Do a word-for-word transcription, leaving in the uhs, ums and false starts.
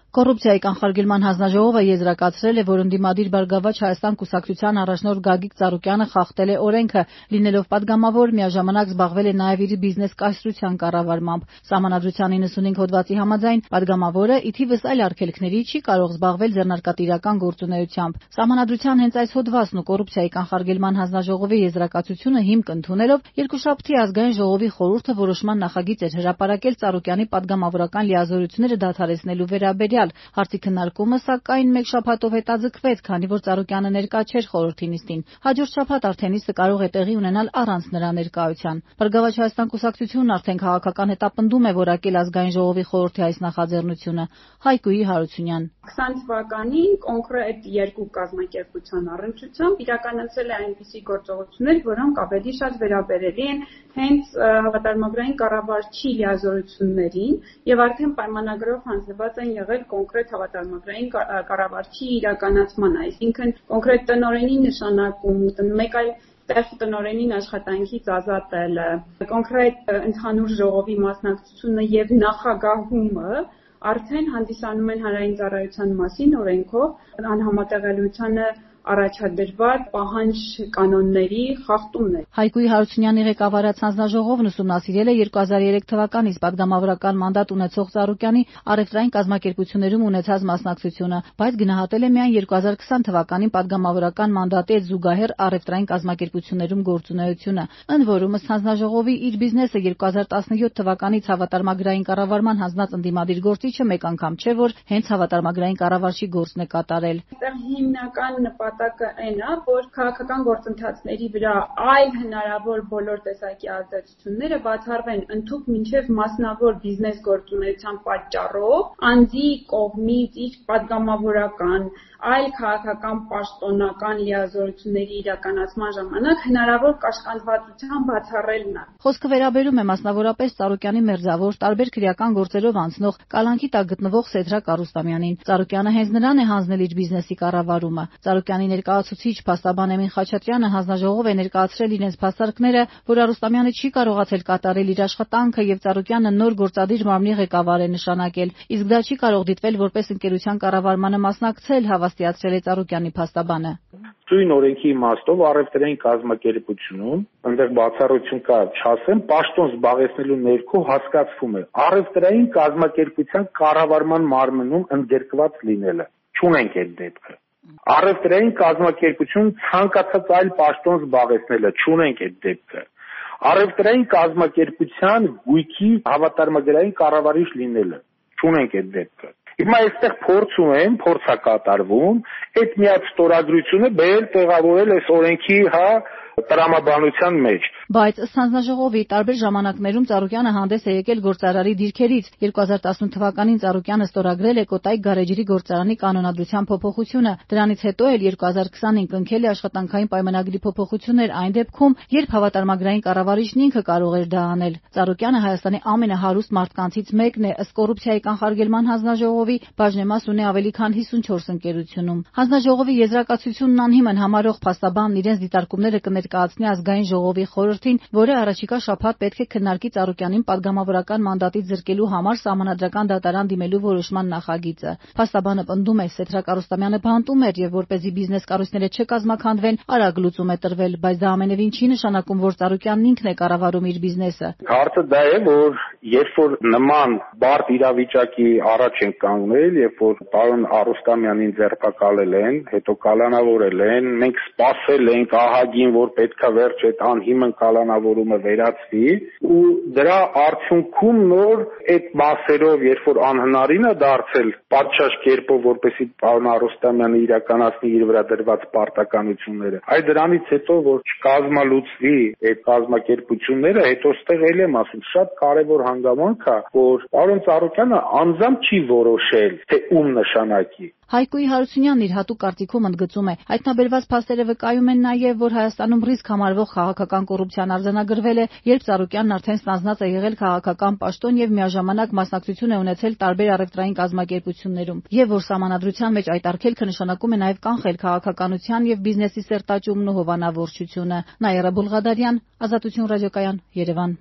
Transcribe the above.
Կոռուպցիայի կանխարգելման հանձնաժողովը եզրակացրել է, որ ընդդիմադիր Բարգավաճ Հայաստան կուսակցության առաջնորդ Գագիկ Ծառուկյանը խախտել է օրենքը, լինելով պատգամավոր, միաժամանակ զբաղվել է նաև իր բիզնես կայսրության կառավարմամբ։ Սահմանադրության իննսունինգ հոդվածի համաձայն պատգամավորը ի թիվս այլ արգելքների չի կարող զբաղվել ձեռնարկատիրական գործունեությամբ։ Սահմանադրության հենց այս հոդվածն ու կոռուպցիայի կանխարգելման հանձնաժողովի եզրակացությունը հիմք ընդունելով երկուշաբթի ազգային ժողովի խորհուրդը որոշման նախագիծ էր հրապարակել Ծառուկյանի պատգամավորական լիազորությունները դադարեցնելու վերաբերյալ։ Հարցի քննարկումը, սակայն, մեկ շաբաթով հետաձգվեց, քանի որ Ծառուկյանը ներկա չէր խորհրդի նիստին։ Հաջորդ շաբաթ արդեն նիստը կարող է տեղի ունենալ առանց նրա ներկայության։ Բարգավաճ Հայաստան կուսակցությունն արդեն քաղաքական հետապնդում է որակել ազգային ժողովի խորհրդի այս նախաձեռնությունը։ Հայկուի Հարությունյան քսան թվականին կոնկրետ երկու կազմակերպության առնչությամբ իրականացել է այնպիսի գործողություններ, որոնք ավելի շատ վերաբերելի են հենց հավատարմագրային կառավարչի լիազորություններին եւ արդեն պայմանագրով հանձնված են եղել կոնկրետ հավատարմագրային կառավարչի իրականացման, այսինքն կոնկրետ տնօրենի նշանակում, մեկ այլ տեղ տնօրենին աշխատանքից ազատելը, կոնկրետ ընդհանուր ժողովի մասնակցությունը եւ նախագահումը արդեն հանդիսանում են հանրային ծառայության մասին օրենքով անհամատեղելիությանը առաջադրված պահանջ կանոնների խախտումն է։ Հայկուի Հարությունյանի ղեկավարած հանձնաժողովն ուսումնասիրել է երկու հազար երեք թվականից պատգամավորական մանդատ ունեցող Ծառուկյանի առևտրային կազմակերպություններում ունեցած մասնակցությունը, բայց գնահատել է միայն երկու հազար քսան թվականին պատգամավորական մանդատի հետ զուգահեռ առևտրային կազմակերպություններում գործունեությունը։ Ընդ որում, ըստ հանձնաժողովի, իր բիզնեսը երկու հազար տասնյոթ թվականից հավատարմագրային կառավարման հանձնած ընդդիմադիր գործիչը մեկ անգամ չէ, որ հենց հավատարմագրային կառավարչի գործն է կատարել։ Այստեղ հիմնական նպատակը այն է, որ քաղաքական գործընթացների վրա այլ հնարավոր բոլոր տեսակի ազդեցությունները բացառվեն ընդհանուր մինչև մասնավոր բիզնես գործունեության պատճառով անձի կողմից իր պատգամավորական այլ քաղաքական պաշտոնական լիազորությունների իրականացման ժամանակ հնարավոր կաշկանդվածության բացառելն է։ Խոսքը վերաբերում է մասնավորապես Ծառուկյանի մերձավոր տարբեր քրեական գործերով անցնող կալանքի տակ գտնվող Սեդրակ Արուստամյանին։ Ծառուկյանը հենց նրան է հանձնել իր բիզնեսի կառավարումը։ Ծառուկյանի ներկայացուցիչ փաստաբան Էմին Խաչատրյանը հանձնաժողով է ներկայացրել իրենց փաստարկները, որ Արուստամյանը չի կարողացել կատարել իր աշխատանքը եւ Ծառուկյանը նոր գործադիր մարմնի ղեկավար է նշանակել, իսկ դա չի կարող դիտվել որպես ընկերության կառավարմանը մասնակցել, հավաստիացրել է Ծառուկյանի փաստաբանը։ Ծույն օրենքի իմաստով առևտրային կազմակերպությունում, այնտեղ բացառություն կա, չասեմ, պաշտոն զբաղեցնելու ներքո հասկացվում է առևտրային կազմակերպության կառավարման մարմնում ընդգրկված լինելը։ Չունենք այդ դեպքը։ Առևտրային կազմակերպություն ցանկացած այլ պաշտոն զբաղեցնելը, չունենք այդ դեպքը։ Առևտրային կազմակերպության գույքի հավատարմագրային կառավարիչ լինելը, չունենք այդ դեպքը։ Հիմա այստեղ փորձում են, փորձ է կատարվում, այդ միած ստորագրությունը բերել տեղավորել այս օրենքի, հա, տրամաբանության մեջ։ Բայց ըստ հանձնաժողովի տարբեր ժամանակներում Ծառուկյանը հանդես է եկել գործարարի դիրքերից։ երկու հազար տասնութ թվականին Ծառուկյանը ստորագրել է Կոտայք գարեջրի գործարանի կանոնադրության փոփոխությունը։ Դրանից հետո էլ երկու հազար քսանին կնքել է աշխատանքային պայմանագրի փոփոխություններ այն դեպքում, երբ հավատարմագրային կառավարիչն ինքը կարող էր դա անել։ Ծառուկյանը Հայաստանի ամենահարուստ մարդկանցից մեկն է, ըստ կոռուպցիայի կանխարգելման հանձնաժողովի, բաժնեմաս ունի ավելի քան հիսունչորս ընկերությունում։ Հանձնաժողովի եզրակացությունն անհիմն համարող փաստաբանն իրենց դիտարկումները կներկայացնի ազգային ժողովի խորհրդին, որը առաջիկա շաբաթ պետք է քննարկի Ծառուկյանին պատգամավորական մանդատից զրկելու համար սահմանադրական դատարան դիմելու որոշման նախագիծը։ Փաստաբանը պնդում է, Սեդրակ Արուստամյանը բանտում էր եւ որպեսզի բիզնես կառույցները չկազմաքանդվեն, արագ լուծում է տրվել, բայց դա ամենևին չի նշանակում, որ Ծառուկյանն ինքն է կառավարում իր բիզնեսը։ Հարցը դա է, որ երբ որ նման բարդ իրավիճակի առաջ են կանգնել, երբ որ պարոն Արուստամյանին ձերբակալել են, հետո կալանավորել են, մենք սպասել ենք ահագին, որ պետքա վերջ այդ անհիմն կալանավորումը վերացվի ու դրա արդյունքում նոր այդ մասերով, երբ որ անհնարին է դարձել պատշաճ կերպով, որպեսզի պարոն Արուստամյանը իրականացնի իր վրա դրված պարտականությունները, այ դրանից հետո որ չկազմալուծվի այդ կազմակերպությունները, հետո ստեղ էլ եմ ասում, շատ կարևոր հանգամանք է, որ պարոն Ծառուկյանը անձամբ չի որոշել, թե ում նշանակի։ Հայկուի Հարությունյանն իր հատուկ կարծիքում ընդգծում է, հայտնաբերված փաստերը վկայում են նաև, որ Հայաստանում ռիսկ համարվող քաղաքական կոռուպցիան արձանագրվել է, երբ Ծառուկյանն արդեն ստանձնած է եղել քաղաքական պաշտոն եւ միաժամանակ մասնակցություն է ունեցել տարբեր առևտրային կազմակերպություններում, եւ որ սահմանադրության մեջ այդ արգելքը նշանակում է նաև կանխել քաղաքականության եւ բիզնեսի սերտաճումն ու հովանավորչությունը։ Նաիրա Բուլղադարյան, Ազատություն ռադիոկայան, Երևան։